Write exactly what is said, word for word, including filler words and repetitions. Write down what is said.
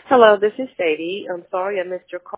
Hello, this is Sadie. I'm sorry I missed your call.